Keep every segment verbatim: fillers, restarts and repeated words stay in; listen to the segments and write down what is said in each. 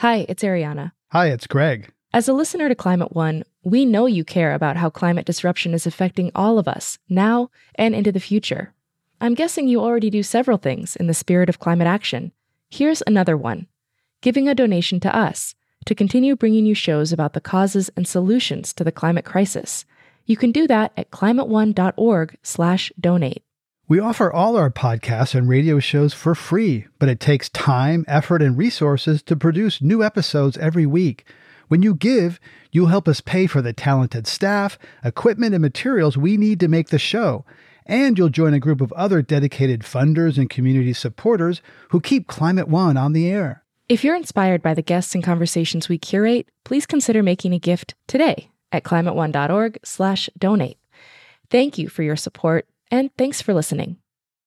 Hi, it's Ariana. Hi, it's Greg. As a listener to Climate One, we know you care about how climate disruption is affecting all of us, now and into the future. I'm guessing you already do several things in the spirit of climate action. Here's another one: giving a donation to us to continue bringing you shows about the causes and solutions to the climate crisis. You can do that at climateone.org slash donate. We offer all our podcasts and radio shows for free, but it takes time, effort, and resources to produce new episodes every week. When you give, you'll help us pay for the talented staff, equipment, and materials we need to make the show. And you'll join a group of other dedicated funders and community supporters who keep Climate One on the air. If you're inspired by the guests and conversations we curate, please consider making a gift today at climateone.org slash donate. Thank you for your support, and thanks for listening.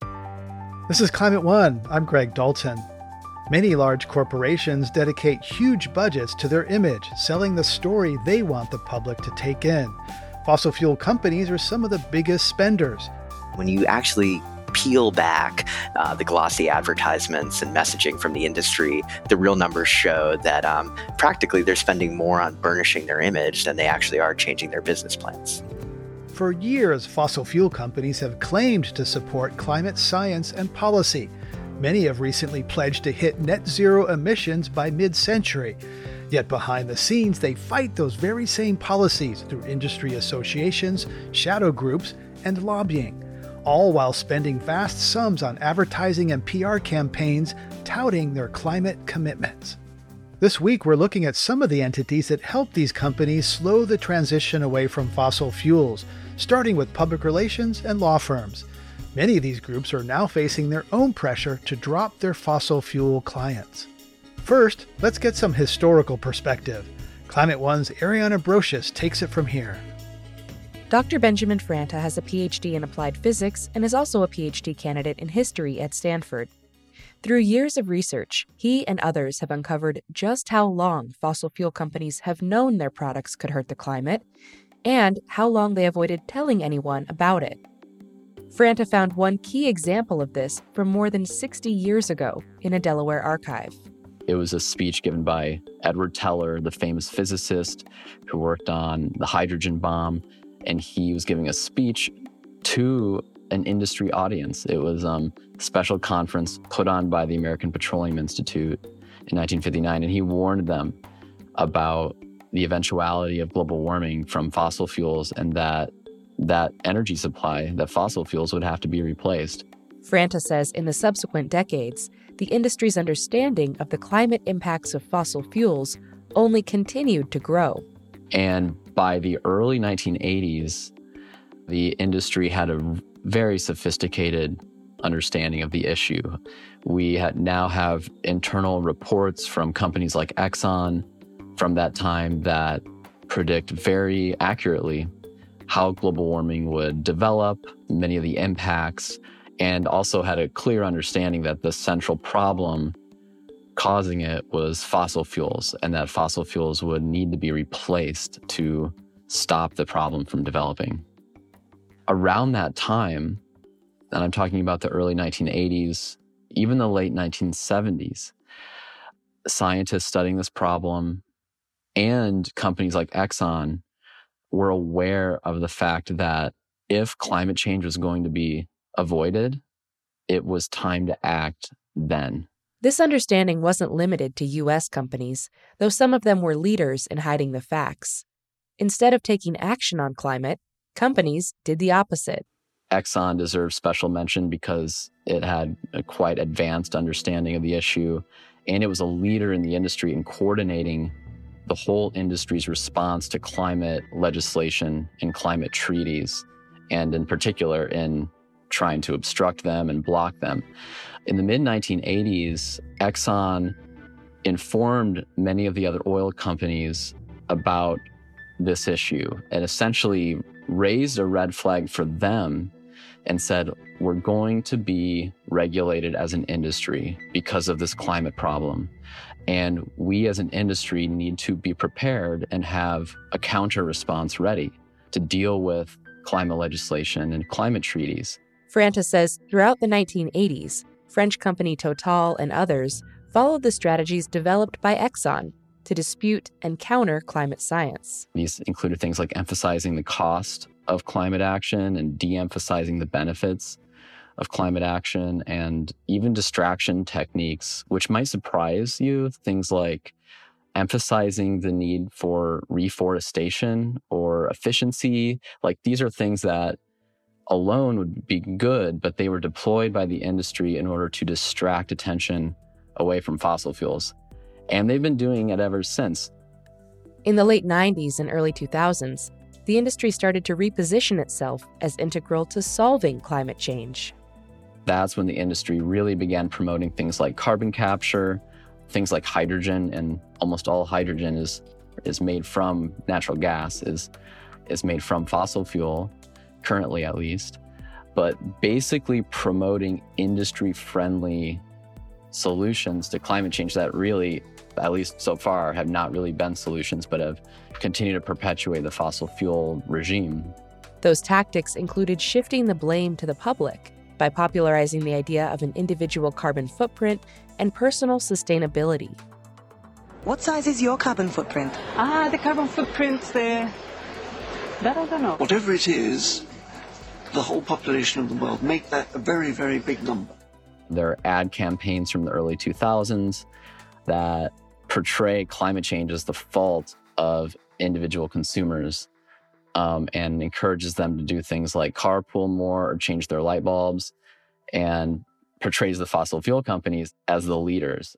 This is Climate One. I'm Greg Dalton. Many large corporations dedicate huge budgets to their image, selling the story they want the public to take in. Fossil fuel companies are some of the biggest spenders. When you actually peel back uh, the glossy advertisements and messaging from the industry, the real numbers show that um, practically they're spending more on burnishing their image than they actually are changing their business plans. For years, fossil fuel companies have claimed to support climate science and policy. Many have recently pledged to hit net zero emissions by mid-century. Yet behind the scenes, they fight those very same policies through industry associations, shadow groups, and lobbying, all while spending vast sums on advertising and P R campaigns touting their climate commitments. This week, we're looking at some of the entities that help these companies slow the transition away from fossil fuels, starting with public relations and law firms. Many of these groups are now facing their own pressure to drop their fossil fuel clients. First, let's get some historical perspective. Climate One's Ariana Brocious takes it from here. Doctor Benjamin Franta has a P H D in applied physics and is also a P H D candidate in history at Stanford. Through years of research, he and others have uncovered just how long fossil fuel companies have known their products could hurt the climate and how long they avoided telling anyone about it. Franta found one key example of this from more than sixty years ago in a Delaware archive. It was a speech given by Edward Teller, the famous physicist who worked on the hydrogen bomb, and he was giving a speech to an industry audience. It was um, a special conference put on by the American Petroleum Institute in nineteen fifty-nine, and he warned them about the eventuality of global warming from fossil fuels and that that energy supply, that fossil fuels would have to be replaced. Franta says in the subsequent decades, the industry's understanding of the climate impacts of fossil fuels only continued to grow. And by the early nineteen eighties, the industry had a very sophisticated understanding of the issue. We had now have internal reports from companies like Exxon from that time that predict very accurately how global warming would develop, many of the impacts, and also had a clear understanding that the central problem causing it was fossil fuels, and that fossil fuels would need to be replaced to stop the problem from developing. Around that time, and I'm talking about the early nineteen eighties, even the late nineteen seventies, scientists studying this problem and companies like Exxon were aware of the fact that if climate change was going to be avoided, it was time to act then. This understanding wasn't limited to U S companies, though some of them were leaders in hiding the facts. Instead of taking action on climate, companies did the opposite. Exxon deserves special mention because it had a quite advanced understanding of the issue, and it was a leader in the industry in coordinating the whole industry's response to climate legislation and climate treaties, and in particular in trying to obstruct them and block them. In the mid nineteen eighties, Exxon informed many of the other oil companies about this issue and essentially raised a red flag for them and said, we're going to be regulated as an industry because of this climate problem. And we as an industry need to be prepared and have a counter response ready to deal with climate legislation and climate treaties. Franta says throughout the nineteen eighties, French company Total and others followed the strategies developed by Exxon to dispute and counter climate science. These included things like emphasizing the cost of climate action and de-emphasizing the benefits of climate action, and even distraction techniques, which might surprise you. Things like emphasizing the need for reforestation or efficiency. Like, these are things that alone would be good, but they were deployed by the industry in order to distract attention away from fossil fuels. And they've been doing it ever since. In the late nineties and early two thousands, the industry started to reposition itself as integral to solving climate change. That's when the industry really began promoting things like carbon capture, things like hydrogen, and almost all hydrogen is is made from natural gas, is is made from fossil fuel, currently at least. But basically promoting industry-friendly solutions to climate change that really, at least so far, have not really been solutions, but have continued to perpetuate the fossil fuel regime. Those tactics included shifting the blame to the public by popularizing the idea of an individual carbon footprint and personal sustainability. What size is your carbon footprint? Ah, the carbon footprint, the... that I don't know. Whatever it is, the whole population of the world, make that a very, very big number. There are ad campaigns from the early two thousands that portray climate change as the fault of individual consumers, um, and encourages them to do things like carpool more or change their light bulbs, and portrays the fossil fuel companies as the leaders.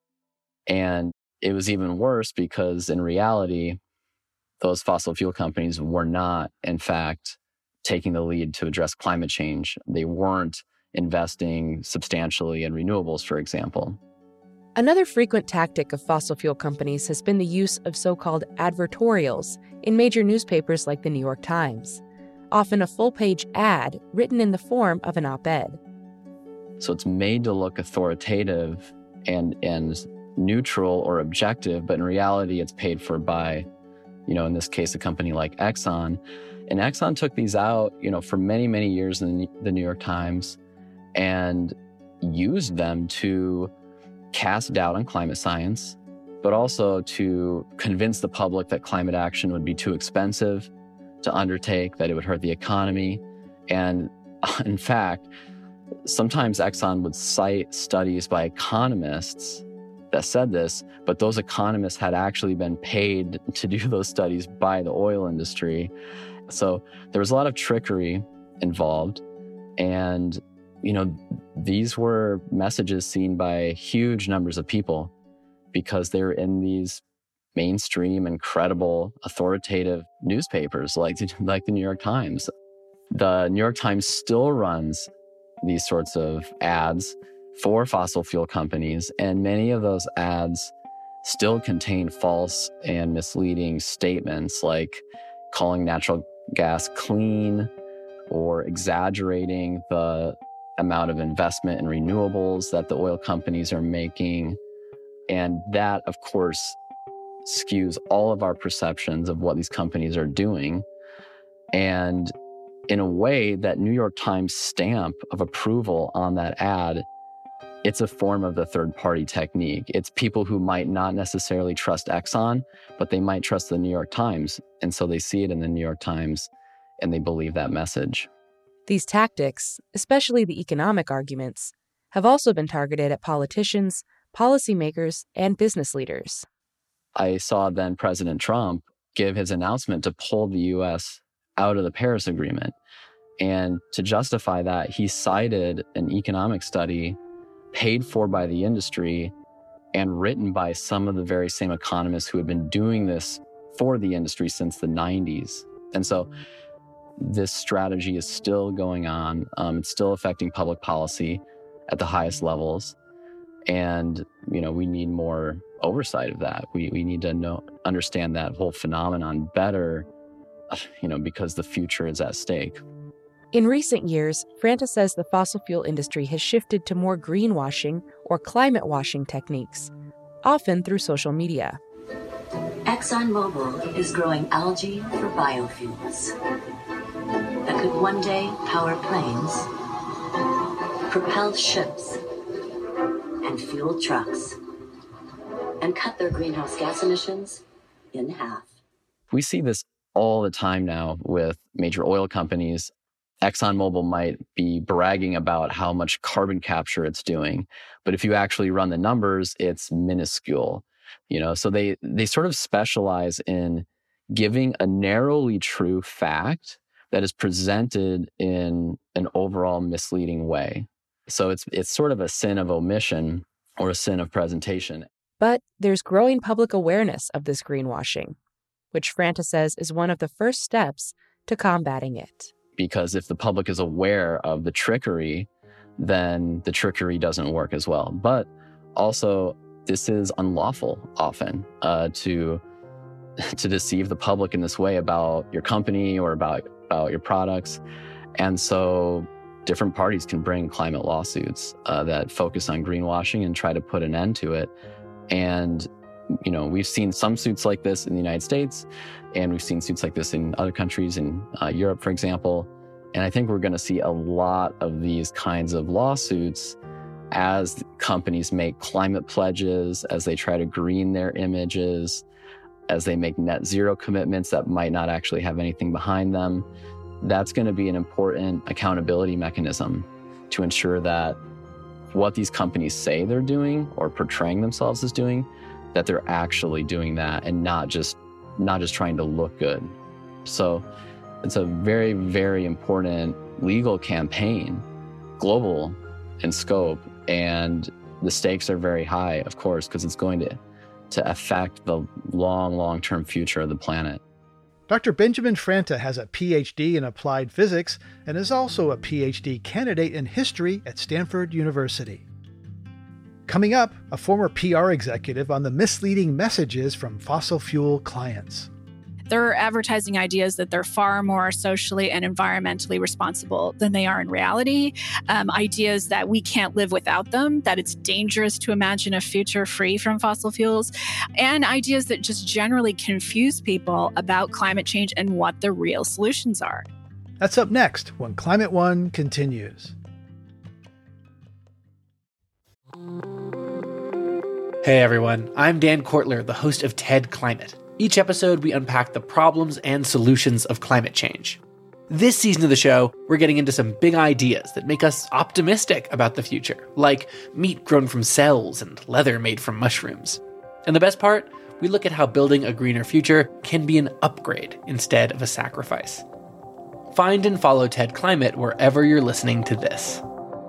And it was even worse because in reality, those fossil fuel companies were not, in fact, taking the lead to address climate change. They weren't investing substantially in renewables, for example. Another frequent tactic of fossil fuel companies has been the use of so-called advertorials in major newspapers like the New York Times, often a full-page ad written in the form of an op-ed. So it's made to look authoritative and, and neutral or objective, but in reality, it's paid for by, you know, in this case, a company like Exxon. And Exxon took these out, you know, for many, many years in the New York Times and used them to cast doubt on climate science, but also to convince the public that climate action would be too expensive to undertake, that it would hurt the economy. And in fact, sometimes Exxon would cite studies by economists that said this, but those economists had actually been paid to do those studies by the oil industry. So there was a lot of trickery involved. And, you know, these were messages seen by huge numbers of people because they're in these mainstream and credible, authoritative newspapers like, like the New York Times. The New York Times still runs these sorts of ads for fossil fuel companies, and many of those ads still contain false and misleading statements like calling natural gas clean or exaggerating the amount of investment in renewables that the oil companies are making. And that, of course, skews all of our perceptions of what these companies are doing. And in a way, that New York Times stamp of approval on that ad, it's a form of the third-party technique. It's people who might not necessarily trust Exxon, but they might trust the New York Times. And so they see it in the New York Times and they believe that message. These tactics, especially the economic arguments, have also been targeted at politicians, policymakers, and business leaders. I saw then President Trump give his announcement to pull the U S out of the Paris Agreement. And to justify that, he cited an economic study paid for by the industry and written by some of the very same economists who had been doing this for the industry since the nineties. And so this strategy is still going on. Um, it's still affecting public policy at the highest levels. And, you know, we need more oversight of that. We we need to know, understand that whole phenomenon better, you know, because the future is at stake. In recent years, Franta says the fossil fuel industry has shifted to more greenwashing or climate washing techniques, often through social media. ExxonMobil is growing algae for biofuels that could one day power planes, propel ships, and fuel trucks. and cut their greenhouse gas emissions in half. We see this all the time now with major oil companies. ExxonMobil might be bragging about how much carbon capture it's doing, but if you actually run the numbers, it's minuscule. You know, so they they sort of specialize in giving a narrowly true fact that is presented in an overall misleading way. So it's it's sort of a sin of omission or a sin of presentation. But there's growing public awareness of this greenwashing, which Franta says is one of the first steps to combating it. Because if the public is aware of the trickery, then the trickery doesn't work as well. But also, this is unlawful often uh, to to deceive the public in this way about your company or about, about your products. And so different parties can bring climate lawsuits uh, that focus on greenwashing and try to put an end to it. And, you know, we've seen some suits like this in the United States, and we've seen suits like this in other countries, in uh, Europe, for example. And I think we're going to see a lot of these kinds of lawsuits as companies make climate pledges, as they try to green their images, as they make net zero commitments that might not actually have anything behind them. That's going to be an important accountability mechanism to ensure that what these companies say they're doing or portraying themselves as doing, that they're actually doing that and not just not just trying to look good. So it's a very, very important legal campaign, global in scope, and the stakes are very high, of course, because it's going to, to affect the long, long-term future of the planet. Doctor Benjamin Franta has a P H D in applied physics and is also a P H D candidate in history at Stanford University. Coming up, a former P R executive on the misleading messages from fossil fuel clients. They're advertising ideas that they're far more socially and environmentally responsible than they are in reality. Um, ideas that we can't live without them, that it's dangerous to imagine a future free from fossil fuels, and ideas that just generally confuse people about climate change and what the real solutions are. That's up next when Climate One continues. Hey everyone, I'm Dan Kortler, the host of TED Climate. Each episode, we unpack the problems and solutions of climate change. This season of the show, we're getting into some big ideas that make us optimistic about the future, like meat grown from cells and leather made from mushrooms. And the best part, we look at how building a greener future can be an upgrade instead of a sacrifice. Find and follow TED Climate wherever you're listening to this.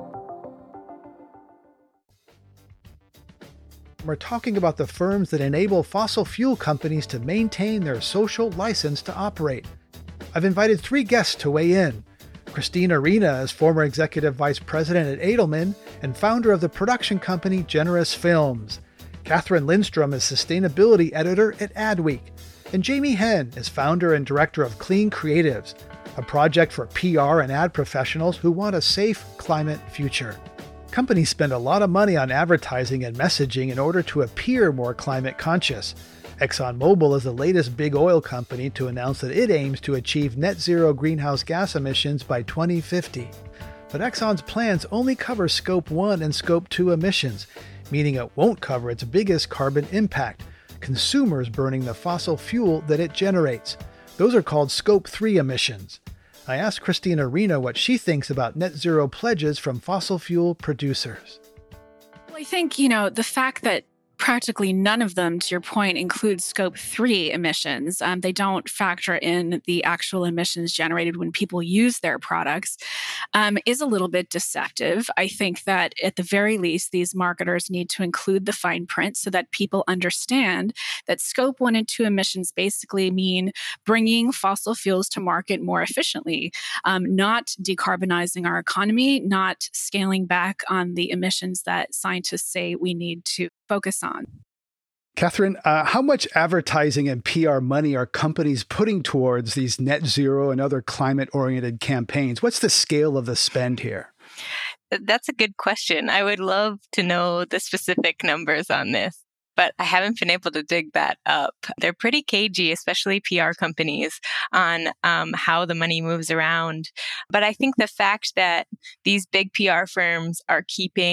We're talking about the firms that enable fossil fuel companies to maintain their social license to operate. I've invited three guests to weigh in. Christine Arena is former executive vice president at Edelman and founder of the production company Generous Films. Catherine Lindstrom is sustainability editor at Adweek. And Jamie Henn is founder and director of Clean Creatives, a project for P R and ad professionals who want a safe climate future. Companies spend a lot of money on advertising and messaging in order to appear more climate conscious. ExxonMobil is the latest big oil company to announce that it aims to achieve net zero greenhouse gas emissions by twenty fifty. But Exxon's plans only cover Scope one and Scope two emissions, meaning it won't cover its biggest carbon impact, consumers burning the fossil fuel that it generates. Those are called Scope three emissions. I asked Christine Arena what she thinks about net zero pledges from fossil fuel producers. Well, I think, you know, the fact that practically none of them, to your point, include Scope three emissions. Um, they don't factor in the actual emissions generated when people use their products, um, is a little bit deceptive. I think that at the very least, these marketers need to include the fine print so that people understand that Scope one and two emissions basically mean bringing fossil fuels to market more efficiently, um, not decarbonizing our economy, not scaling back on the emissions that scientists say we need to focus on. Catherine, uh, how much advertising and P R money are companies putting towards these net zero and other climate-oriented campaigns? What's the scale of the spend here? That's a good question. I would love to know the specific numbers on this, but I haven't been able to dig that up. They're pretty cagey, especially P R companies, on um, how the money moves around. But I think the fact that these big P R firms are keeping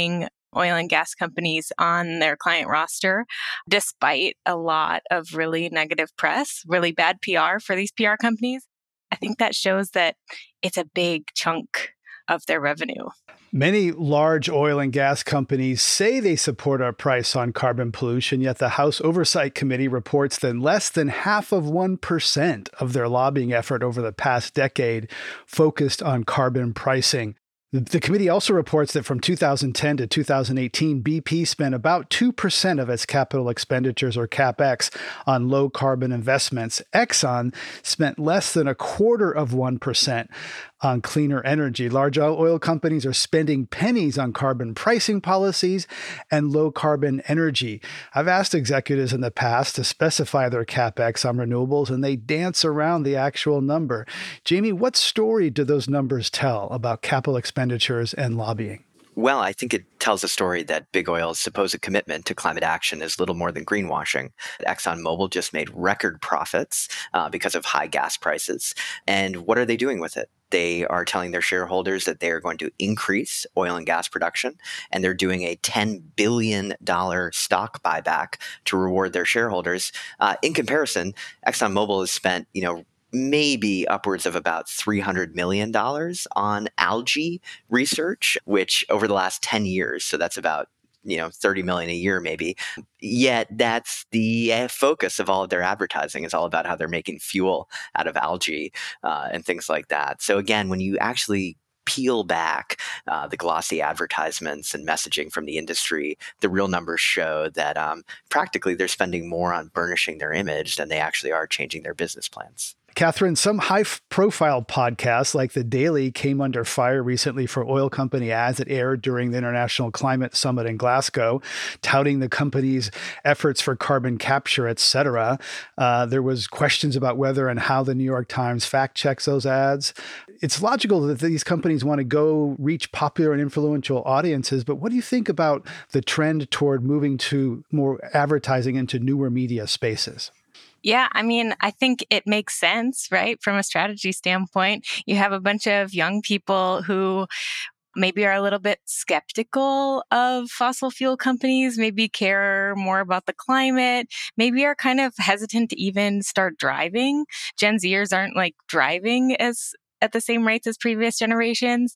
oil and gas companies on their client roster, despite a lot of really negative press, really bad P R for these P R companies. I think that shows that it's a big chunk of their revenue. Many large oil and gas companies say they support our price on carbon pollution, yet the House Oversight Committee reports that less than half of one percent of their lobbying effort over the past decade focused on carbon pricing. The committee also reports that from two thousand ten to two thousand eighteen, B P spent about two percent of its capital expenditures, or CapEx, on low carbon investments. Exxon spent less than a quarter of one percent on cleaner energy. Large oil companies are spending pennies on carbon pricing policies and low carbon energy. I've asked executives in the past to specify their CapEx on renewables, and they dance around the actual number. Jamie, what story do those numbers tell about capital expenditures and lobbying? Well, I think it tells a story that big oil's supposed commitment to climate action is little more than greenwashing. ExxonMobil just made record profits uh, because of high gas prices. And what are they doing with it? They are telling their shareholders that they are going to increase oil and gas production, and they're doing a ten billion dollars stock buyback to reward their shareholders. Uh, in comparison, ExxonMobil has spent, you know, maybe upwards of about three hundred million dollars on algae research, which over the last ten years, so that's about, you know, thirty million a year maybe. Yet that's the uh, focus of all of their advertising, is all about how they're making fuel out of algae uh, and things like that. So again, when you actually peel back uh, the glossy advertisements and messaging from the industry, the real numbers show that um, practically they're spending more on burnishing their image than they actually are changing their business plans. Catherine, some high-profile podcasts like The Daily came under fire recently for oil company ads that aired during the International Climate Summit in Glasgow, touting the company's efforts for carbon capture, et cetera. Uh, there was questions about whether and how the New York Times fact-checks those ads. It's logical that these companies want to go reach popular and influential audiences, but what do you think about the trend toward moving to more advertising into newer media spaces? Yeah, I mean, I think it makes sense, right? From a strategy standpoint, you have a bunch of young people who maybe are a little bit skeptical of fossil fuel companies, maybe care more about the climate, maybe are kind of hesitant to even start driving. Gen Zers aren't like driving as at the same rates as previous generations.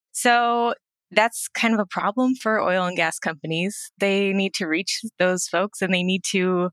So that's kind of a problem for oil and gas companies. They need to reach those folks, and they need to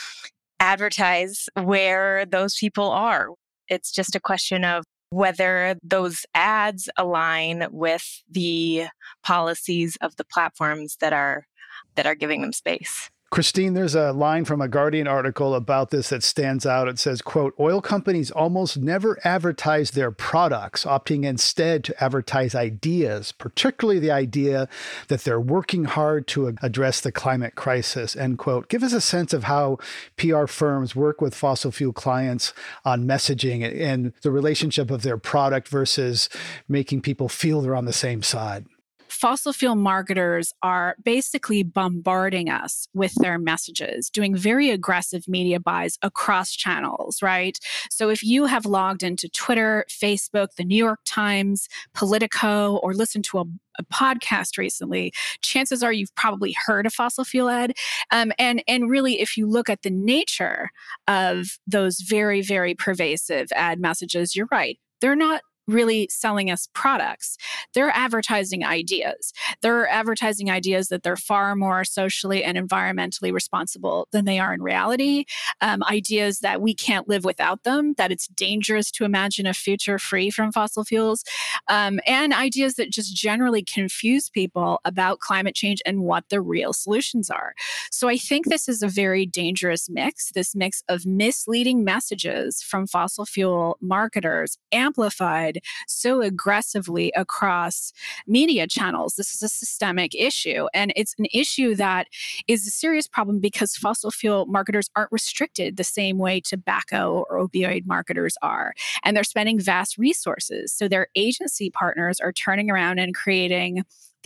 advertise where those people are. It's just a question of whether those ads align with the policies of the platforms that are that are giving them space. Christine, there's a line from a Guardian article about this that stands out. It says, quote, oil companies almost never advertise their products, opting instead to advertise ideas, particularly the idea that they're working hard to address the climate crisis, end quote. Give us a sense of how P R firms work with fossil fuel clients on messaging and the relationship of their product versus making people feel they're on the same side. Fossil fuel marketers are basically bombarding us with their messages, doing very aggressive media buys across channels, right? So if you have logged into Twitter, Facebook, the New York Times, Politico, or listened to a, a podcast recently, chances are you've probably heard a fossil fuel ad. Um, and, and really, if you look at the nature of those very, very pervasive ad messages, you're right. They're not really selling us products. They're advertising ideas. They're advertising ideas that they're far more socially and environmentally responsible than they are in reality. Um, ideas that we can't live without them, that it's dangerous to imagine a future free from fossil fuels, um, and ideas that just generally confuse people about climate change and what the real solutions are. So I think this is a very dangerous mix, this mix of misleading messages from fossil fuel marketers amplified so aggressively across media channels. This is a systemic issue, and it's an issue that is a serious problem because fossil fuel marketers aren't restricted the same way tobacco or opioid marketers are, and they're spending vast resources. So their agency partners are turning around and creating these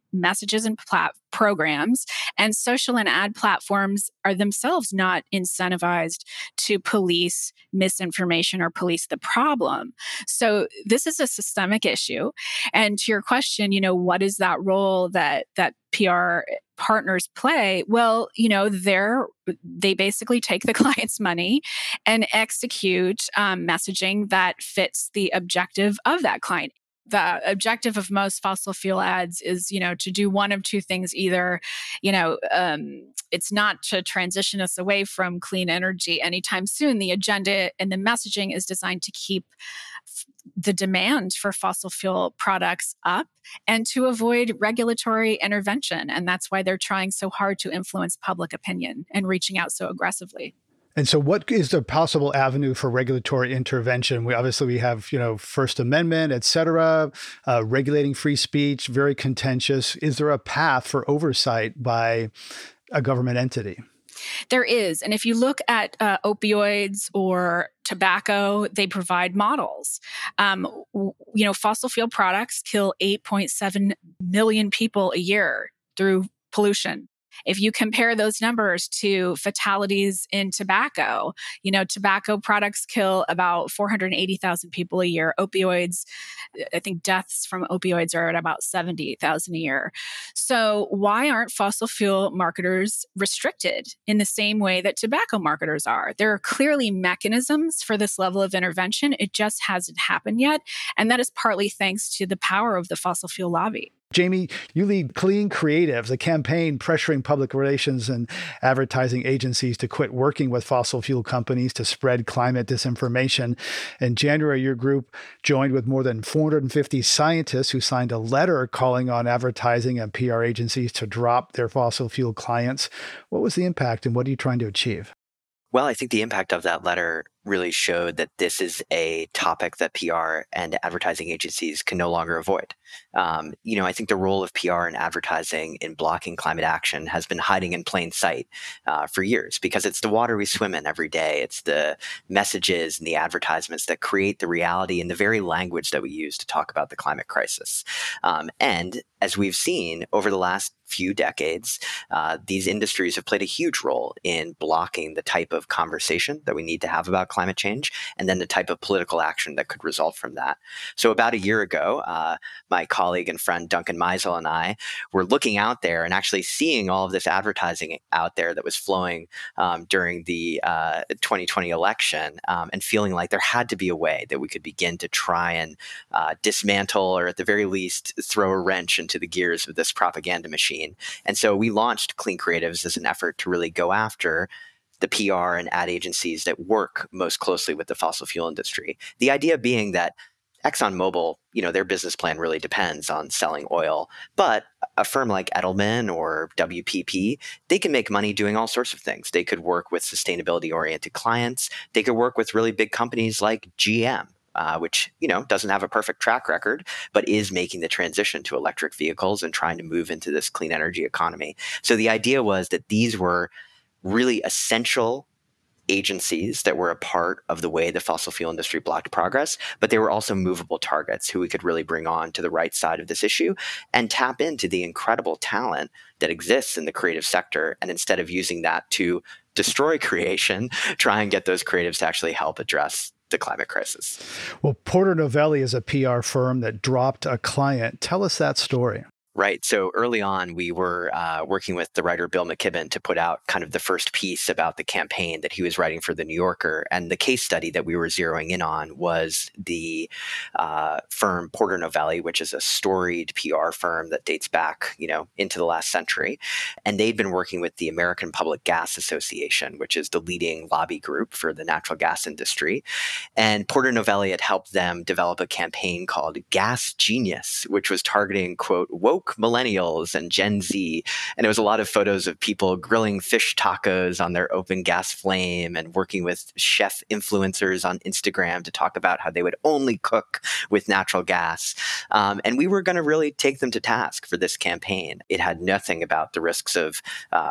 messages and plat- programs, and social and ad platforms are themselves not incentivized to police misinformation or police the problem. So this is a systemic issue. And to your question, you know, what is that role that that P R partners play? Well, you know, they're they basically take the client's money and execute um, messaging that fits the objective of that client. The objective of most fossil fuel ads is, you know, to do one of two things. Either, you know, um, it's not to transition us away from clean energy anytime soon. The agenda and the messaging is designed to keep f- the demand for fossil fuel products up and to avoid regulatory intervention. And that's why they're trying so hard to influence public opinion and reaching out so aggressively. And so what is the possible avenue for regulatory intervention? We obviously we have, you know, First Amendment, et cetera, uh, regulating free speech, very contentious. Is there a path for oversight by a government entity? There is. And if you look at uh, opioids or tobacco, they provide models. Um, w- you know, fossil fuel products kill eight point seven million people a year through pollution. If you compare those numbers to fatalities in tobacco, you know, tobacco products kill about four hundred eighty thousand people a year. Opioids, I think deaths from opioids are at about seventy thousand a year. So why aren't fossil fuel marketers restricted in the same way that tobacco marketers are? There are clearly mechanisms for this level of intervention. It just hasn't happened yet. And that is partly thanks to the power of the fossil fuel lobby. Jamie, you lead Clean Creatives, a campaign pressuring public relations and advertising agencies to quit working with fossil fuel companies to spread climate disinformation. In January, your group joined with more than four hundred fifty scientists who signed a letter calling on advertising and P R agencies to drop their fossil fuel clients. What was the impact and what are you trying to achieve? Well, I think the impact of that letter really showed that this is a topic that P R and advertising agencies can no longer avoid. Um, you know, I think the role of P R and advertising in blocking climate action has been hiding in plain sight uh, for years because it's the water we swim in every day. It's the messages and the advertisements that create the reality and the very language that we use to talk about the climate crisis. Um, and as we've seen over the last few decades, uh, these industries have played a huge role in blocking the type of conversation that we need to have about climate change and then the type of political action that could result from that. So about a year ago, uh, my colleague and friend Duncan Meisel and I were looking out there and actually seeing all of this advertising out there that was flowing um, during the uh, twenty twenty election um, and feeling like there had to be a way that we could begin to try and uh, dismantle or at the very least throw a wrench into the gears of this propaganda machine. And so we launched Clean Creatives as an effort to really go after the P R and ad agencies that work most closely with the fossil fuel industry. The idea being that ExxonMobil, you know, their business plan really depends on selling oil, but a firm like Edelman or W P P, they can make money doing all sorts of things. They could work with sustainability-oriented clients. They could work with really big companies like G M. Uh, which, you know, doesn't have a perfect track record, but is making the transition to electric vehicles and trying to move into this clean energy economy. So the idea was that these were really essential agencies that were a part of the way the fossil fuel industry blocked progress, but they were also movable targets who we could really bring on to the right side of this issue and tap into the incredible talent that exists in the creative sector. And instead of using that to destroy creation, try and get those creatives to actually help address the climate crisis. Well, Porter Novelli is a P R firm that dropped a client. Tell us that story. Right. So early on, we were uh, working with the writer Bill McKibben to put out kind of the first piece about the campaign that he was writing for The New Yorker. And the case study that we were zeroing in on was the uh, firm Porter Novelli, which is a storied P R firm that dates back, you know, into the last century. And they'd been working with the American Public Gas Association, which is the leading lobby group for the natural gas industry. And Porter Novelli had helped them develop a campaign called Gas Genius, which was targeting, quote, woke millennials and Gen Z. And it was a lot of photos of people grilling fish tacos on their open gas flame and working with chef influencers on Instagram to talk about how they would only cook with natural gas. Um, and we were going to really take them to task for this campaign. It had nothing about the risks of uh,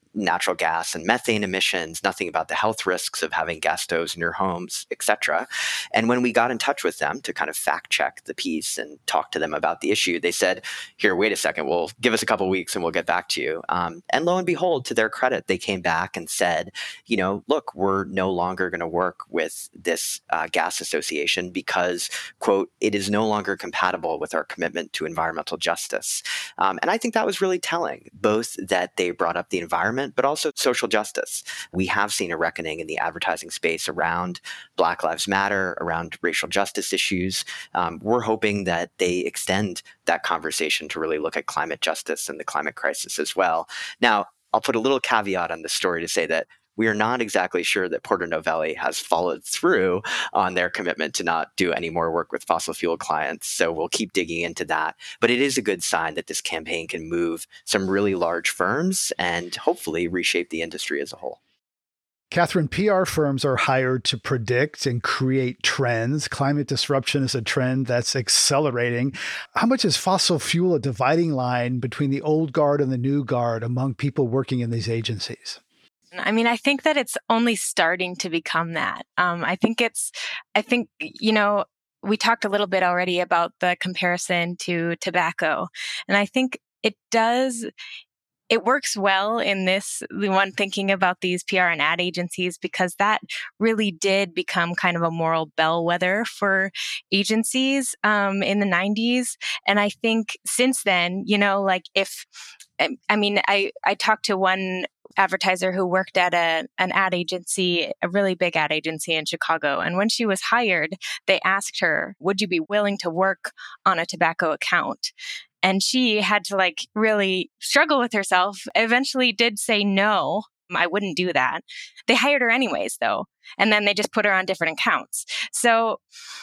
natural gas and methane emissions, nothing about the health risks of having gas stoves in your homes, et cetera. And when we got in touch with them to kind of fact check the piece and talk to them about the issue, they said, here, wait a second, well, give us a couple of weeks and we'll get back to you. Um, and lo and behold, to their credit, they came back and said, you know, look, we're no longer going to work with this uh, gas association because, quote, it is no longer compatible with our commitment to environmental justice. Um, and I think that was really telling, both that they brought up the environment, but also social justice. We have seen a reckoning in the advertising space around Black Lives Matter, around racial justice issues. Um, we're hoping that they extend that conversation to really look at climate justice and the climate crisis as well. Now, I'll put a little caveat on the story to say that we are not exactly sure that Porter Novelli has followed through on their commitment to not do any more work with fossil fuel clients. So we'll keep digging into that. But it is a good sign that this campaign can move some really large firms and hopefully reshape the industry as a whole. Catherine, P R firms are hired to predict and create trends. Climate disruption is a trend that's accelerating. How much is fossil fuel a dividing line between the old guard and the new guard among people working in these agencies? I mean, I think that it's only starting to become that. Um, I think it's, I think, you know, we talked a little bit already about the comparison to tobacco. And I think it does, it works well in this, the one thinking about these P R and ad agencies, because that really did become kind of a moral bellwether for agencies um, in the nineties. And I think since then, you know, like if, I mean, I, I talked to one advertiser who worked at a, an ad agency, a really big ad agency in Chicago. And when she was hired, they asked her, would you be willing to work on a tobacco account? And she had to like really struggle with herself, eventually did say no. I wouldn't do that. They hired her anyways, though. And then they just put her on different accounts. So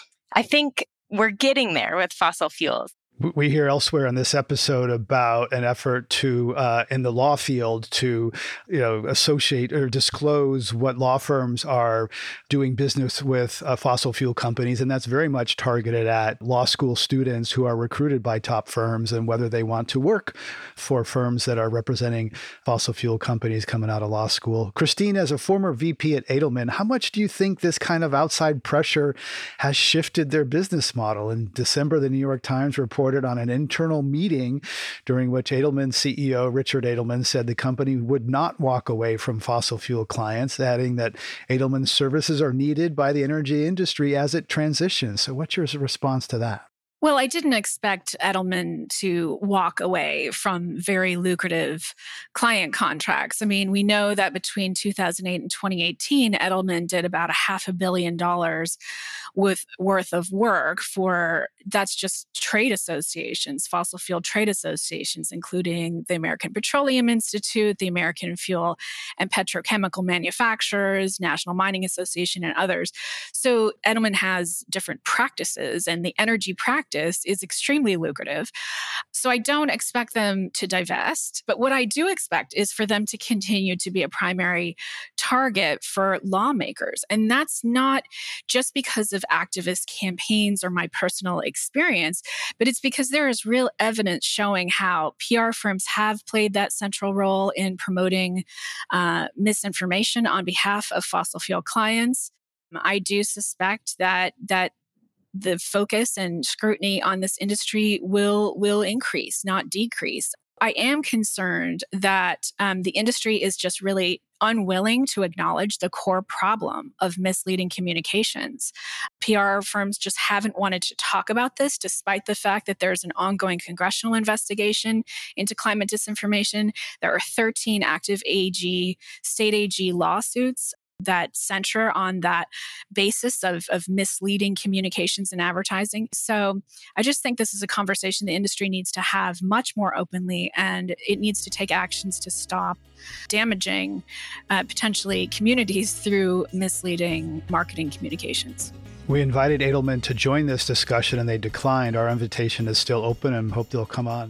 I think we're getting there with fossil fuels. We hear elsewhere in this episode about an effort to, uh, in the law field, to, you know, associate or disclose what law firms are doing business with uh, fossil fuel companies. And that's very much targeted at law school students who are recruited by top firms and whether they want to work for firms that are representing fossil fuel companies coming out of law school. Christine, as a former V P at Edelman, how much do you think this kind of outside pressure has shifted their business model? In December, the New York Times reported on an internal meeting during which Edelman's C E O, Richard Edelman, said the company would not walk away from fossil fuel clients, adding that Edelman's services are needed by the energy industry as it transitions. So what's your response to that? Well, I didn't expect Edelman to walk away from very lucrative client contracts. I mean, we know that between two thousand eight and twenty eighteen, Edelman did about a half a billion dollars with worth of work for, that's just trade associations, fossil fuel trade associations, including the American Petroleum Institute, the American Fuel and Petrochemical Manufacturers, National Mining Association, and others. So Edelman has different practices, and the energy practice is extremely lucrative. So I don't expect them to divest, but what I do expect is for them to continue to be a primary target for lawmakers. And that's not just because of activist campaigns or my personal experience, but it's because there is real evidence showing how P R firms have played that central role in promoting uh, misinformation on behalf of fossil fuel clients. I do suspect that that the focus and scrutiny on this industry will will increase, not decrease. I am concerned that um, the industry is just really unwilling to acknowledge the core problem of misleading communications. P R firms just haven't wanted to talk about this, despite the fact that there's an ongoing congressional investigation into climate disinformation. There are thirteen active A G, state A G lawsuits that center on that basis of, of misleading communications and advertising. So I just think this is a conversation the industry needs to have much more openly, and it needs to take actions to stop damaging uh, potentially communities through misleading marketing communications. We invited Edelman to join this discussion and they declined. Our invitation is still open and hope they'll come on.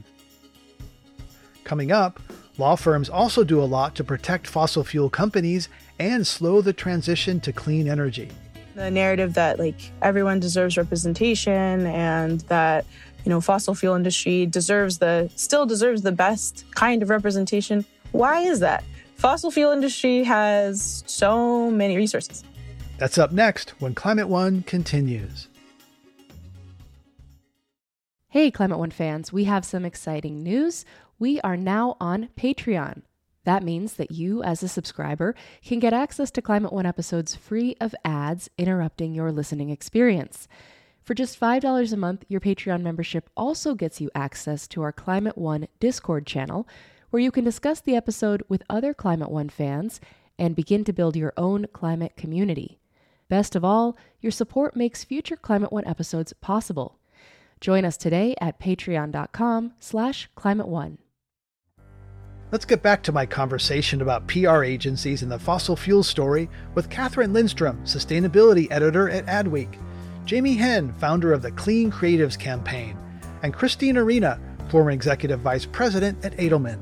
Coming up, law firms also do a lot to protect fossil fuel companies and slow the transition to clean energy. The narrative that like everyone deserves representation and that, you know, fossil fuel industry deserves the, still deserves the best kind of representation. Why is that? Fossil fuel industry has so many resources. That's up next when Climate One continues. Hey, Climate One fans, we have some exciting news. We are now on Patreon. That means that you, as a subscriber, can get access to Climate One episodes free of ads interrupting your listening experience. For just five dollars a month, your Patreon membership also gets you access to our Climate One Discord channel, where you can discuss the episode with other Climate One fans and begin to build your own climate community. Best of all, your support makes future Climate One episodes possible. Join us today at patreon.com slash Climate One. Let's get back to my conversation about P R agencies and the fossil fuel story with Catherine Lindstrom, Sustainability Editor at Adweek, Jamie Henn, founder of the Clean Creatives Campaign, and Christine Arena, former Executive Vice President at Edelman.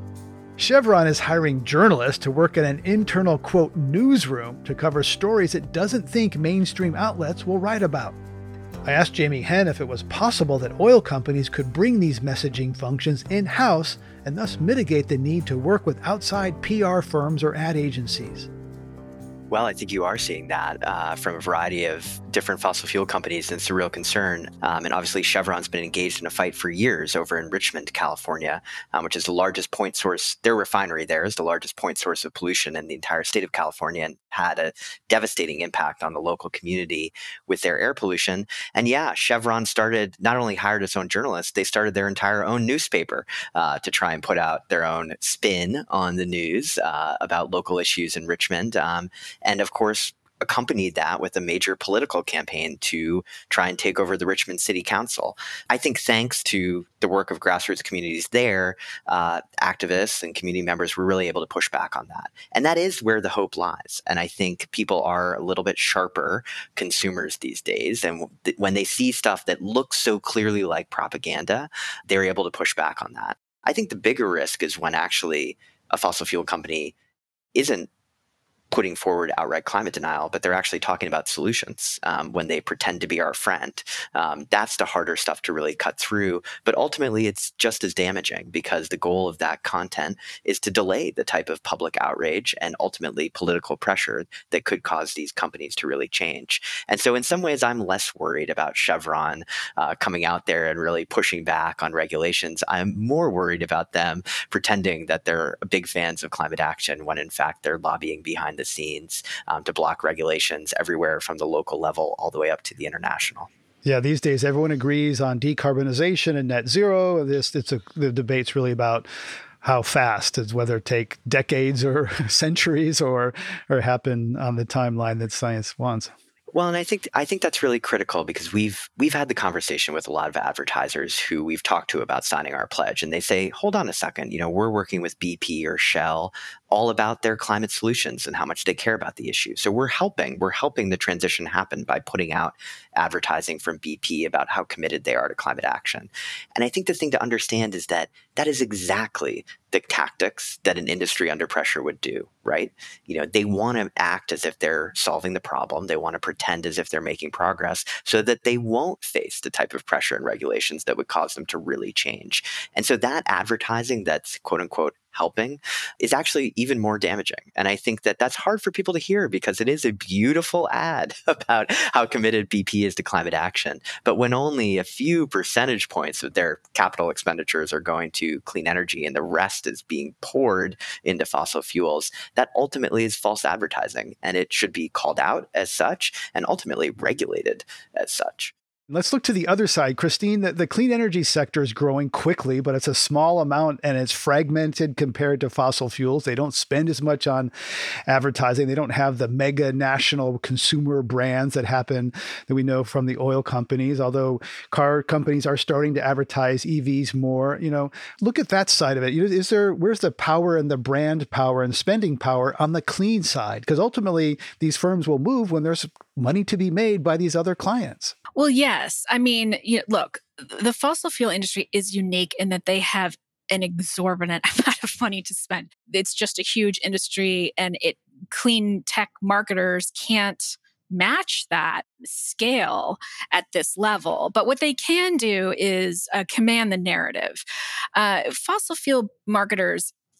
Chevron is hiring journalists to work in an internal, quote, newsroom to cover stories it doesn't think mainstream outlets will write about. I asked Jamie Henn if it was possible that oil companies could bring these messaging functions in-house and thus mitigate the need to work with outside P R firms or ad agencies. Well, I think you are seeing that uh, from a variety of different fossil fuel companies, and it's a real concern. Um, and obviously, Chevron's been engaged in a fight for years over in Richmond, California, um, which is the largest point source. Their refinery there is the largest point source of pollution in the entire state of California, and had a devastating impact on the local community with their air pollution. And yeah, Chevron started, not only hired its own journalists, they started their entire own newspaper uh, to try and put out their own spin on the news uh, about local issues in Richmond. Um, and of course, accompanied that with a major political campaign to try and take over the Richmond City Council. I think thanks to the work of grassroots communities there, uh, activists and community members were really able to push back on that. And that is where the hope lies. And I think people are a little bit sharper consumers these days. And th- when they see stuff that looks so clearly like propaganda, they're able to push back on that. I think the bigger risk is when actually a fossil fuel company isn't putting forward outright climate denial, but they're actually talking about solutions um, when they pretend to be our friend. Um, that's the harder stuff to really cut through. But ultimately, it's just as damaging because the goal of that content is to delay the type of public outrage and ultimately political pressure that could cause these companies to really change. And so in some ways, I'm less worried about Chevron uh, coming out there and really pushing back on regulations. I'm more worried about them pretending that they're big fans of climate action when in fact they're lobbying behind the scenes um, to block regulations everywhere from the local level all the way up to the international. Yeah, these days everyone agrees on decarbonization and net zero. This it's a, the debate's really about how fast, is whether it take decades or centuries or or happen on the timeline that science wants. Well, and I think I think that's really critical because we've we've had the conversation with a lot of advertisers who we've talked to about signing our pledge, and they say, "Hold on a second, you know, we're working with B P or Shell all about their climate solutions and how much they care about the issue. So we're helping, we're helping the transition happen by putting out advertising from B P about how committed they are to climate action." And I think the thing to understand is that that is exactly the tactics that an industry under pressure would do, right? You know, they want to act as if they're solving the problem. They want to pretend as if they're making progress so that they won't face the type of pressure and regulations that would cause them to really change. And so that advertising that's quote unquote helping is actually even more damaging. And I think that that's hard for people to hear because it is a beautiful ad about how committed B P is to climate action. But when only a few percentage points of their capital expenditures are going to clean energy and the rest is being poured into fossil fuels, that ultimately is false advertising. And it should be called out as such and ultimately regulated as such. Let's look to the other side, Christine. The, the clean energy sector is growing quickly, but it's a small amount and it's fragmented compared to fossil fuels. They don't spend as much on advertising. They don't have the mega national consumer brands that happen that we know from the oil companies, although car companies are starting to advertise E Vs more. You know, look at that side of it. Is there, where's the power and the brand power and spending power on the clean side? Because ultimately these firms will move when there's money to be made by these other clients. Well, yes. I mean, you know, look, the fossil fuel industry is unique in that they have an exorbitant amount of money to spend. It's just a huge industry, and it clean tech marketers can't match that scale at this level. But what they can do is uh, command the narrative. Uh, fossil fuel marketers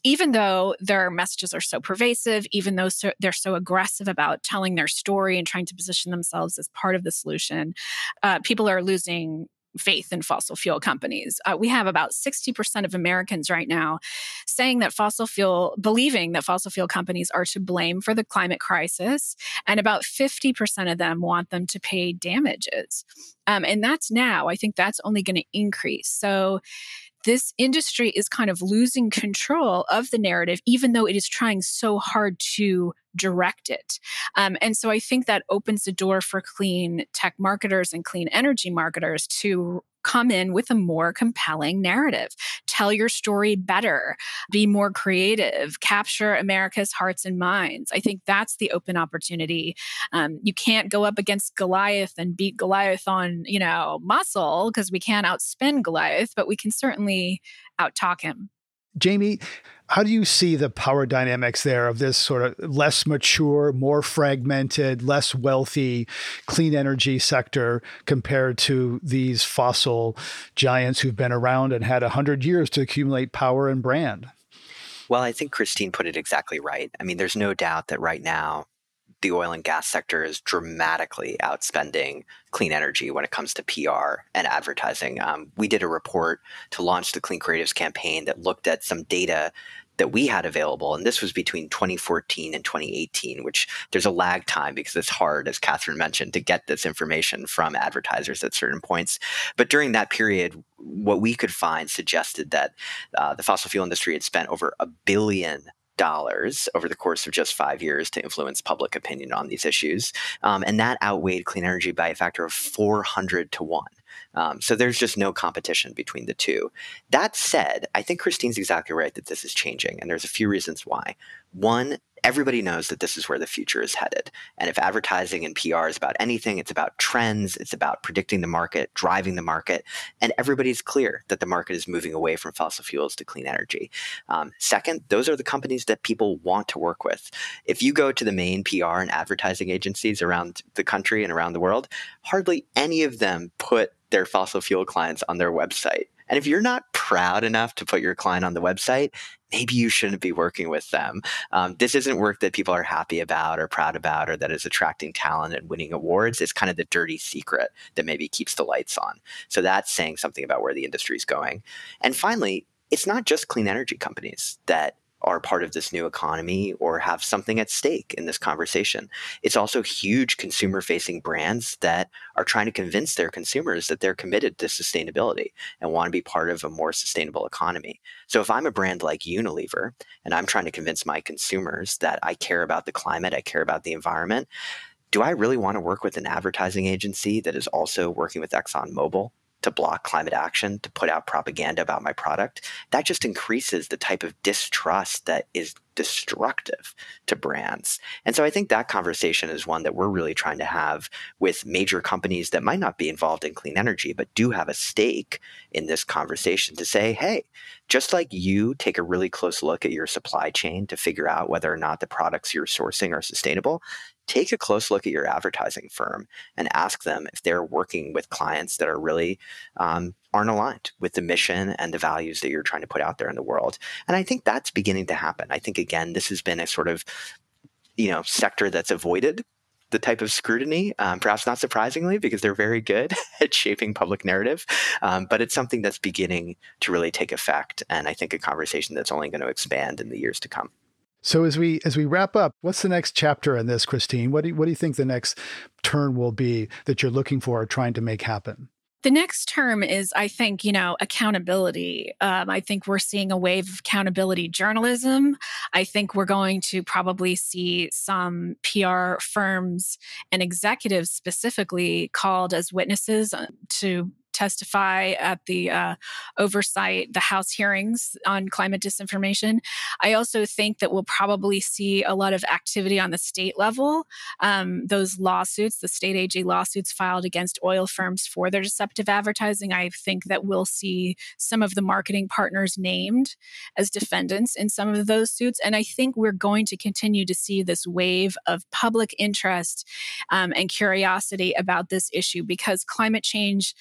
even though their messages are so pervasive, even though so, they're so aggressive about telling their story and trying to position themselves as part of the solution, uh, people are losing faith in fossil fuel companies. Uh, we have about sixty percent of Americans right now saying that fossil fuel, believing that fossil fuel companies are to blame for the climate crisis, and about fifty percent of them want them to pay damages. Um, and that's now. I think that's only going to increase. So this industry is kind of losing control of the narrative, even though it is trying so hard to direct it. Um, and so I think that opens the door for clean tech marketers and clean energy marketers to come in with a more compelling narrative. Tell your story better, be more creative, capture America's hearts and minds. I think that's the open opportunity. Um, you can't go up against Goliath and beat Goliath on, you know, muscle, because we can't outspin Goliath, but we can certainly outtalk him. Jamie, how do you see the power dynamics there of this sort of less mature, more fragmented, less wealthy clean energy sector compared to these fossil giants who've been around and had one hundred years to accumulate power and brand? Well, I think Christine put it exactly right. I mean, there's no doubt that right now, the oil and gas sector is dramatically outspending clean energy when it comes to P R and advertising. Um, we did a report to launch the Clean Creatives campaign that looked at some data that we had available, and this was between twenty fourteen and twenty eighteen, which there's a lag time because it's hard, as Catherine mentioned, to get this information from advertisers at certain points. But during that period, what we could find suggested that uh, the fossil fuel industry had spent over a billion dollars over the course of just five years to influence public opinion on these issues. Um, and that outweighed clean energy by a factor of four hundred to one. Um, so there's just no competition between the two. That said, I think Christine's exactly right that this is changing, and there's a few reasons why. One, everybody knows that this is where the future is headed. And if advertising and P R is about anything, it's about trends, it's about predicting the market, driving the market, and everybody's clear that the market is moving away from fossil fuels to clean energy. Um, second, those are the companies that people want to work with. If you go to the main P R and advertising agencies around the country and around the world, hardly any of them put their fossil fuel clients on their website. And if you're not proud enough to put your client on the website, maybe you shouldn't be working with them. Um, this isn't work that people are happy about or proud about or that is attracting talent and winning awards. It's kind of the dirty secret that maybe keeps the lights on. So that's saying something about where the industry is going. And finally, it's not just clean energy companies that are part of this new economy or have something at stake in this conversation. It's also huge consumer-facing brands that are trying to convince their consumers that they're committed to sustainability and want to be part of a more sustainable economy. So if I'm a brand like Unilever and I'm trying to convince my consumers that I care about the climate, I care about the environment, do I really want to work with an advertising agency that is also working with ExxonMobil to block climate action, to put out propaganda about my product? That just increases the type of distrust that is destructive to brands. And so I think that conversation is one that we're really trying to have with major companies that might not be involved in clean energy, but do have a stake in this conversation to say, hey, just like you take a really close look at your supply chain to figure out whether or not the products you're sourcing are sustainable, take a close look at your advertising firm and ask them if they're working with clients that are really um, aren't aligned with the mission and the values that you're trying to put out there in the world. And I think that's beginning to happen. I think, again, this has been a sort of, you know, sector that's avoided the type of scrutiny, um, perhaps not surprisingly, because they're very good at shaping public narrative. Um, but it's something that's beginning to really take effect. And I think a conversation that's only going to expand in the years to come. So as we as we wrap up, what's the next chapter in this, Christine? What do you, what do you think the next turn will be that you're looking for or trying to make happen? The next term is, I think, you know, accountability. Um, I think we're seeing a wave of accountability journalism. I think we're going to probably see some P R firms and executives specifically called as witnesses to testify at the uh, oversight, the House hearings on climate disinformation. I also think that we'll probably see a lot of activity on the state level. Um, those lawsuits, the state A G lawsuits filed against oil firms for their deceptive advertising, I think that we'll see some of the marketing partners named as defendants in some of those suits. And I think we're going to continue to see this wave of public interest um, and curiosity about this issue because climate change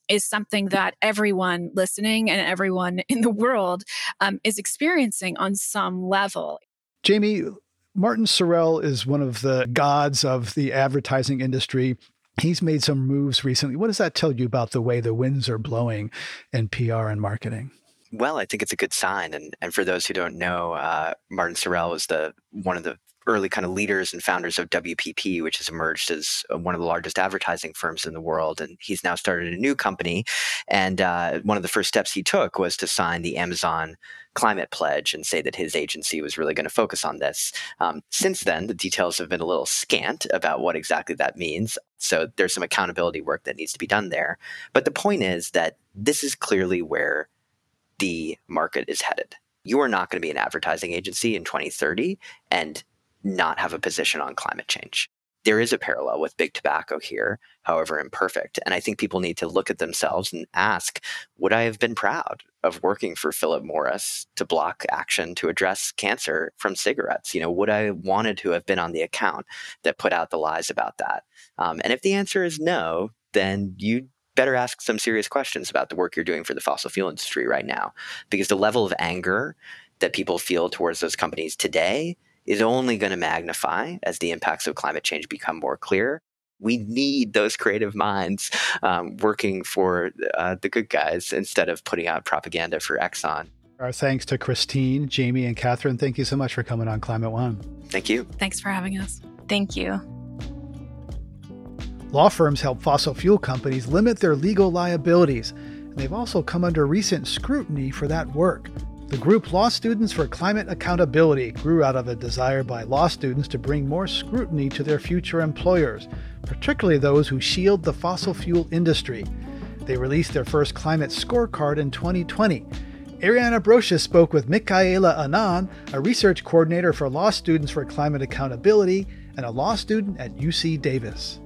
is something that everyone listening and everyone in the world um, is experiencing on some level. Jamie, Martin Sorrell is one of the gods of the advertising industry. He's made some moves recently. What does that tell you about the way the winds are blowing in P R and marketing? Well, I think it's a good sign. And and for those who don't know, uh, Martin Sorrell was the one of the early kind of leaders and founders of W P P, which has emerged as one of the largest advertising firms in the world. And he's now started a new company. And uh, one of the first steps he took was to sign the Amazon Climate Pledge and say that his agency was really going to focus on this. Um, since then, the details have been a little scant about what exactly that means. So there's some accountability work that needs to be done there. But the point is that this is clearly where the market is headed. You are not going to be an advertising agency in twenty thirty and not have a position on climate change. There is a parallel with big tobacco here, however imperfect. And I think people need to look at themselves and ask, would I have been proud of working for Philip Morris to block action to address cancer from cigarettes? You know, would I wanted to have been on the account that put out the lies about that? Um, and if the answer is no, then you better ask some serious questions about the work you're doing for the fossil fuel industry right now, because the level of anger that people feel towards those companies today is only going to magnify as the impacts of climate change become more clear. We need those creative minds um, working for uh, the good guys instead of putting out propaganda for Exxon. Our thanks to Christine, Jamie, and Catherine. Thank you so much for coming on Climate One. Thank you. Thanks for having us. Thank you. Law firms help fossil fuel companies limit their legal liabilities, and they've also come under recent scrutiny for that work. The group Law Students for Climate Accountability grew out of a desire by law students to bring more scrutiny to their future employers, particularly those who shield the fossil fuel industry. They released their first climate scorecard in twenty twenty. Ariana Brocious spoke with Michaela Anand, a research coordinator for Law Students for Climate Accountability and a law student at U C Davis.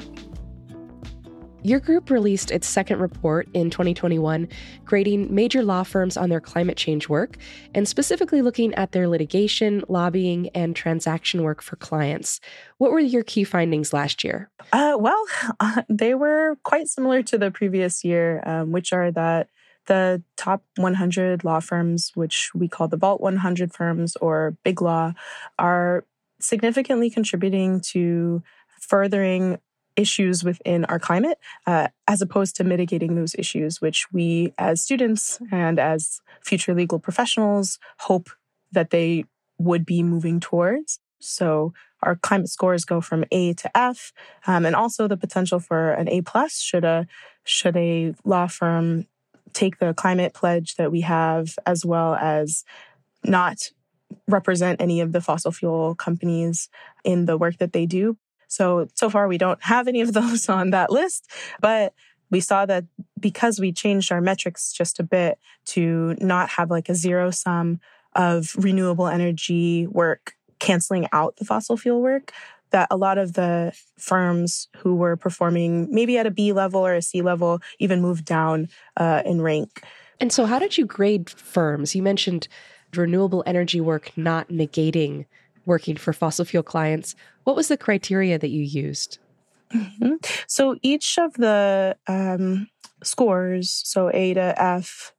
Your group released its second report in twenty twenty-one, grading major law firms on their climate change work, and specifically looking at their litigation, lobbying, and transaction work for clients. What were your key findings last year? Uh, well, uh, they were quite similar to the previous year, um, which are that the top one hundred law firms, which we call the Vault one hundred firms or Big Law, are significantly contributing to furthering issues within our climate, uh, as opposed to mitigating those issues, which we as students and as future legal professionals hope that they would be moving towards. So our climate scores go from A to F, um, and also the potential for an A plus should a should a law firm take the climate pledge that we have, as well as not represent any of the fossil fuel companies in the work that they do. So, so far we don't have any of those on that list, but we saw that because we changed our metrics just a bit to not have like a zero sum of renewable energy work canceling out the fossil fuel work, that a lot of the firms who were performing maybe at a B level or a C level even moved down uh, in rank. And so how did you grade firms? You mentioned renewable energy work not negating working for fossil fuel clients. What was the criteria that you used? Mm-hmm. So each of the um, scores, so A to F,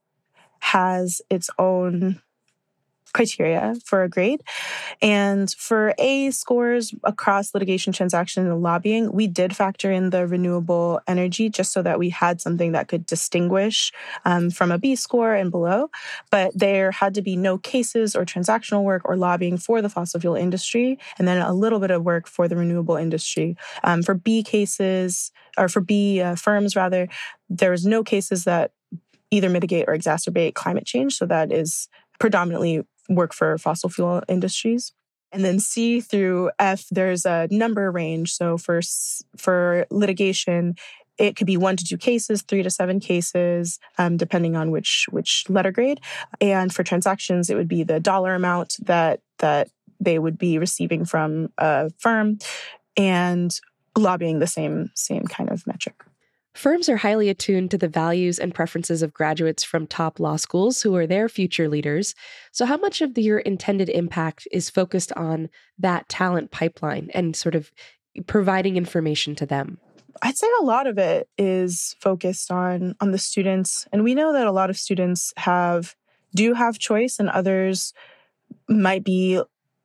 has its own criteria for a grade. And for A scores across litigation, transaction, and lobbying, we did factor in the renewable energy just so that we had something that could distinguish um, from a B score and below. But there had to be no cases or transactional work or lobbying for the fossil fuel industry, and then a little bit of work for the renewable industry. Um, for B cases, or for B uh, firms rather, there was no cases that either mitigate or exacerbate climate change. So that is predominantly work for fossil fuel industries. And then C through F, there's a number range. So for for litigation, it could be one to two cases, three to seven cases, um, depending on which which letter grade. And for transactions, it would be the dollar amount that that they would be receiving from a firm, and lobbying the same same kind of metric. Firms are highly attuned to the values and preferences of graduates from top law schools who are their future leaders. So how much of the, your intended impact is focused on that talent pipeline and sort of providing information to them? I'd say a lot of it is focused on on the students. And we know that a lot of students have do have choice and others might be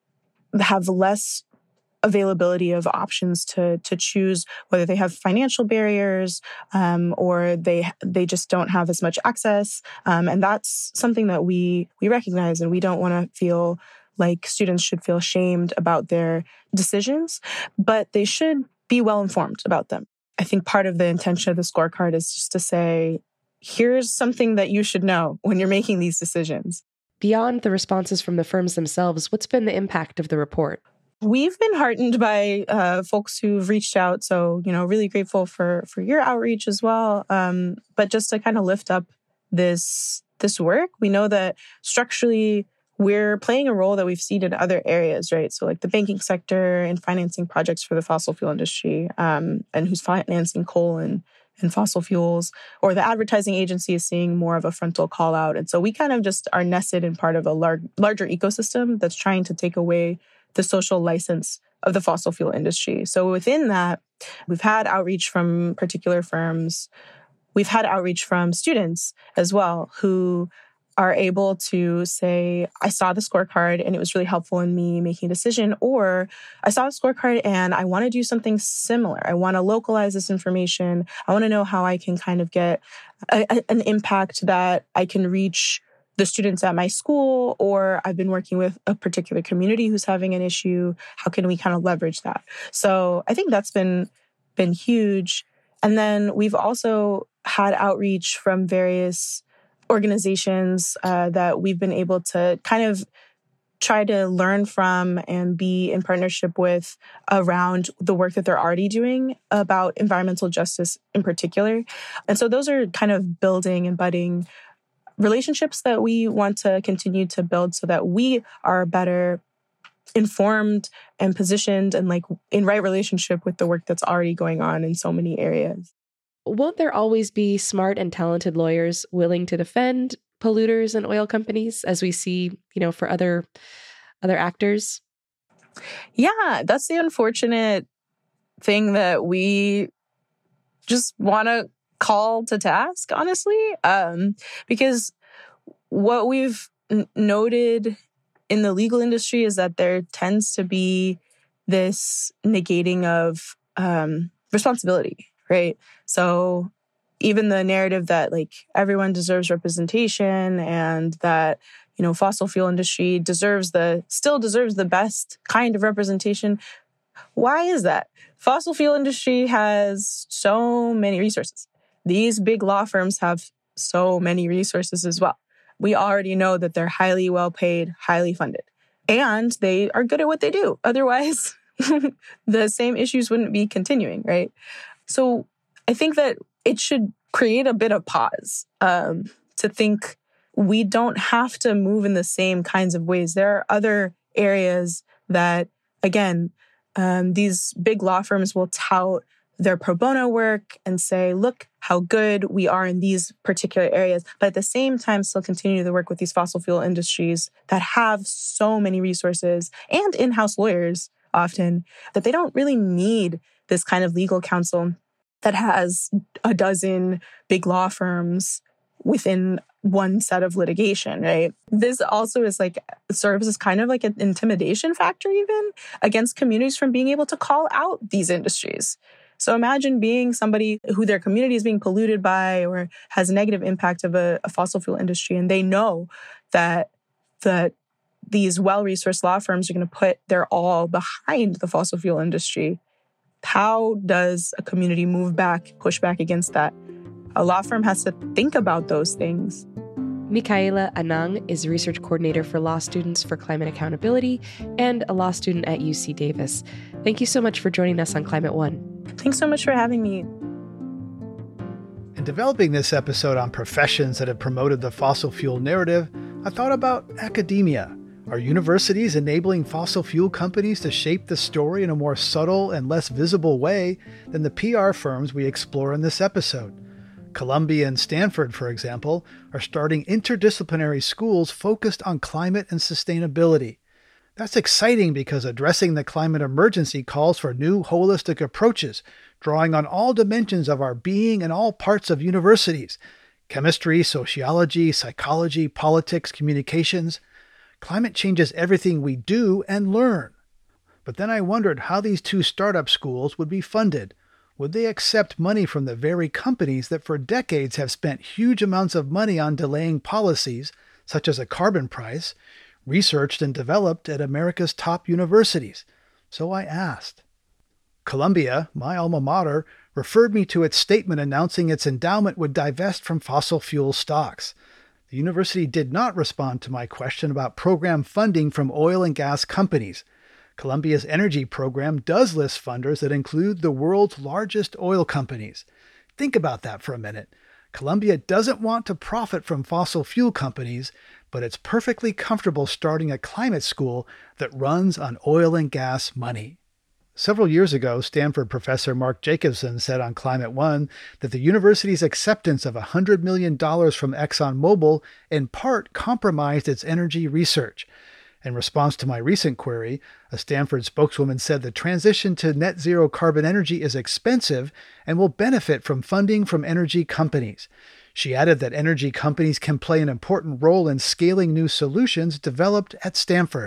have less availability of options to to choose, whether they have financial barriers um, or they they just don't have as much access. Um, and that's something that we we recognize, and we don't want to feel like students should feel shamed about their decisions, but they should be well informed about them. I think part of the intention of the scorecard is just to say, here's something that you should know when you're making these decisions. Beyond the responses from the firms themselves, what's been the impact of the report? We've been heartened by uh, folks who've reached out. So, you know, really grateful for for your outreach as well. Um, but just to kind of lift up this this work, we know that structurally we're playing a role that we've seen in other areas, right? So like the banking sector and financing projects for the fossil fuel industry, um, and who's financing coal and, and fossil fuels, or the advertising agency is seeing more of a frontal call out. And so we kind of just are nested in part of a lar- larger ecosystem that's trying to take away the social license of the fossil fuel industry. So within that, we've had outreach from particular firms. We've had outreach from students as well who are able to say, I saw the scorecard and it was really helpful in me making a decision, or I saw the scorecard and I want to do something similar. I want to localize this information. I want to know how I can kind of get a, a, an impact that I can reach the students at my school, or I've been working with a particular community who's having an issue. How can we kind of leverage that? So I think that's been, been huge. And then we've also had outreach from various organizations uh, that we've been able to kind of try to learn from and be in partnership with around the work that they're already doing about environmental justice in particular. And so those are kind of building and budding relationships that we want to continue to build so that we are better informed and positioned and like in right relationship with the work that's already going on in so many areas. Won't there always be smart and talented lawyers willing to defend polluters and oil companies, as we see, you know, for other other actors? Yeah, that's the unfortunate thing that we just want to call to task, honestly, um, because what we've n- noted in the legal industry is that there tends to be this negating of um, responsibility. Right. So even the narrative that like everyone deserves representation and that, you know, fossil fuel industry deserves the still deserves the best kind of representation. Why is that? Fossil fuel industry has so many resources. These big law firms have so many resources as well. We already know that they're highly well paid, highly funded, and they are good at what they do. Otherwise, the same issues wouldn't be continuing, right? So I think that it should create a bit of pause um, to think we don't have to move in the same kinds of ways. There are other areas that, again, um, these big law firms will tout their pro bono work and say, look how good we are in these particular areas, but at the same time still continue to work with these fossil fuel industries that have so many resources and in-house lawyers often that they don't really need this kind of legal counsel that has a dozen big law firms within one set of litigation, right? This also is like, serves as kind of like an intimidation factor even against communities from being able to call out these industries. So imagine being somebody who their community is being polluted by or has a negative impact of a, a fossil fuel industry, and they know that that these well-resourced law firms are going to put their all behind the fossil fuel industry. How does a community move back, push back against that? A law firm has to think about those things. Michaela Anang is research coordinator for Law Students for Climate Accountability and a law student at U C Davis. Thank you so much for joining us on Climate One. Thanks so much for having me. In developing this episode on professions that have promoted the fossil fuel narrative, I thought about academia. Are universities enabling fossil fuel companies to shape the story in a more subtle and less visible way than the P R firms we explore in this episode? Columbia and Stanford, for example, are starting interdisciplinary schools focused on climate and sustainability. That's exciting because addressing the climate emergency calls for new holistic approaches, drawing on all dimensions of our being and all parts of universities: chemistry, sociology, psychology, politics, communications. Climate changes everything we do and learn. But then I wondered how these two startup schools would be funded. Would they accept money from the very companies that for decades have spent huge amounts of money on delaying policies, such as a carbon price, researched and developed at America's top universities? So I asked. Columbia, my alma mater, referred me to its statement announcing its endowment would divest from fossil fuel stocks. The university did not respond to my question about program funding from oil and gas companies. Columbia's energy program does list funders that include the world's largest oil companies. Think about that for a minute. Columbia doesn't want to profit from fossil fuel companies, but it's perfectly comfortable starting a climate school that runs on oil and gas money. Several years ago, Stanford professor Mark Jacobson said on Climate One that the university's acceptance of one hundred million dollars from ExxonMobil in part compromised its energy research. In response to my recent query, a Stanford spokeswoman said the transition to net zero carbon energy is expensive and will benefit from funding from energy companies. She added that energy companies can play an important role in scaling new solutions developed at Stanford.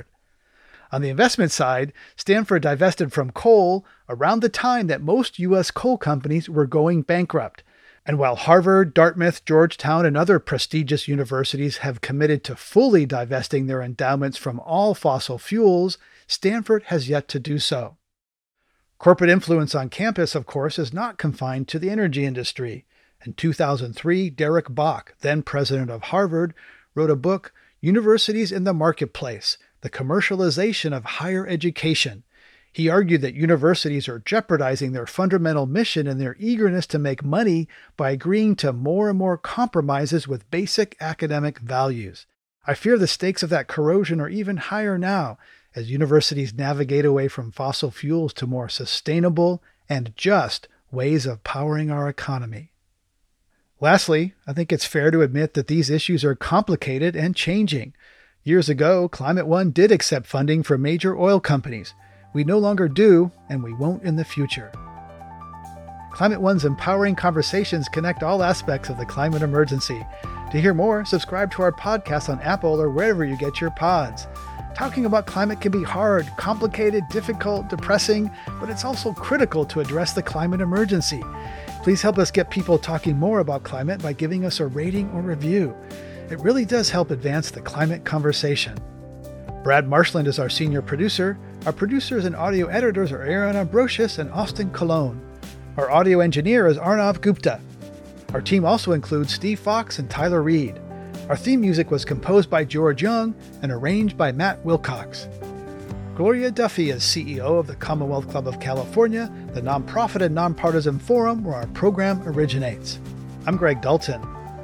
On the investment side, Stanford divested from coal around the time that most U S coal companies were going bankrupt. And while Harvard, Dartmouth, Georgetown, and other prestigious universities have committed to fully divesting their endowments from all fossil fuels, Stanford has yet to do so. Corporate influence on campus, of course, is not confined to the energy industry. In two thousand three, Derek Bach, then president of Harvard, wrote a book, Universities in the Marketplace: The Commercialization of Higher Education. He argued that universities are jeopardizing their fundamental mission in their eagerness to make money by agreeing to more and more compromises with basic academic values. I fear the stakes of that corrosion are even higher now, as universities navigate away from fossil fuels to more sustainable and just ways of powering our economy. Lastly, I think it's fair to admit that these issues are complicated and changing. Years ago, Climate One did accept funding from major oil companies. We no longer do, and we won't in the future. Climate One's empowering conversations connect all aspects of the climate emergency. To hear more, subscribe to our podcast on Apple or wherever you get your pods. Talking about climate can be hard, complicated, difficult, depressing, but it's also critical to address the climate emergency. Please help us get people talking more about climate by giving us a rating or review. It really does help advance the climate conversation. Brad Marshland is our senior producer. Our producers and audio editors are Aaron Ambrosius and Austin Colon. Our audio engineer is Arnav Gupta. Our team also includes Steve Fox and Tyler Reed. Our theme music was composed by George Young and arranged by Matt Wilcox. Gloria Duffy is C E O of the Commonwealth Club of California, the nonprofit and nonpartisan forum where our program originates. I'm Greg Dalton.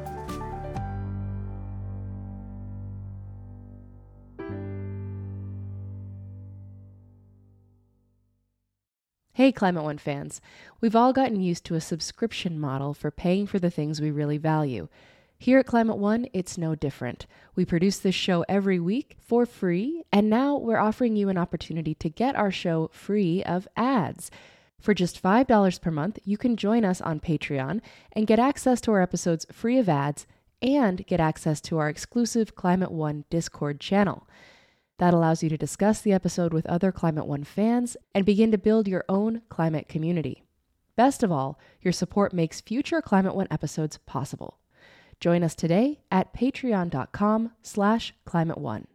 Hey, Climate One fans. We've all gotten used to a subscription model for paying for the things we really value. Here at Climate One, it's no different. We produce this show every week for free, and now we're offering you an opportunity to get our show free of ads. For just five dollars per month, you can join us on Patreon and get access to our episodes free of ads and get access to our exclusive Climate One Discord channel. That allows you to discuss the episode with other Climate One fans and begin to build your own climate community. Best of all, your support makes future Climate One episodes possible. Join us today at patreon.com slash Climate One.